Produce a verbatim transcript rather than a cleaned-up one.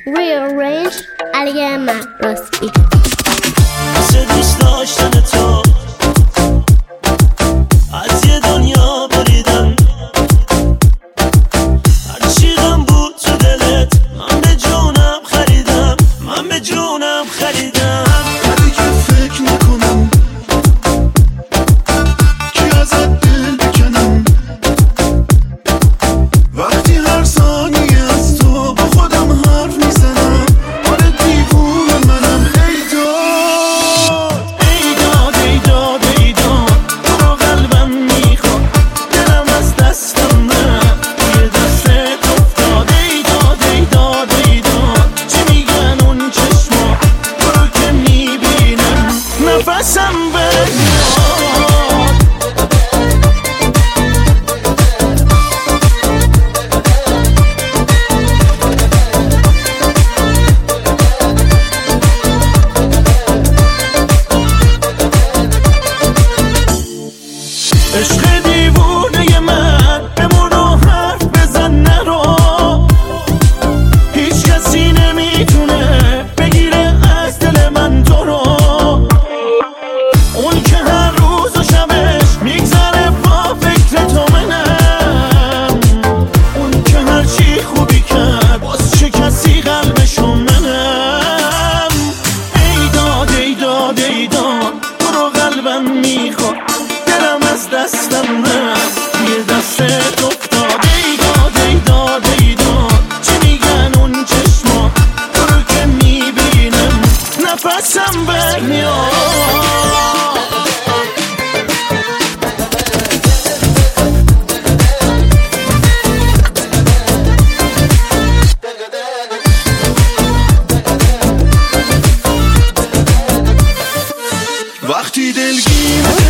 Rearrange علی من راستی واسه دوست داشتن تو از یه دنیا بریدم، هرچی غم بود تو دلت من به جونم خریدم، من به جونم خریدم. ولی که فکر نکنم کی ازت دل بکنم، وقتی هر ثانیه از تو با خودم حرف میزنم. آره دیوونه منم. ای داد ای داد ای داد ای داد تو رو قلبم میخواد، دلم از دستم نه توی دستت افتاد. ای داد ای داد ای داد چی میگن اون چشما، تو رو که میبینم نفسم بمیاد. عشق دیوونه من بمون و حرف بزن نرو، هیچ کسی نمیتونه بگیره از دل من تو رو. اون که هر روز و شبش میگذره با فکر تو منم، اون که هر چی خوبی کرد باز چه کسی قلبشو منم. ای داد ای داد ای داد تو رو قلبم میخواد، دلم از دستم نه توی دستت افتاد. ای داد ای داد ای داد چی میگن اون چشما، تو رو که میبینم نفسم برمیاد. وقتی دلگیرم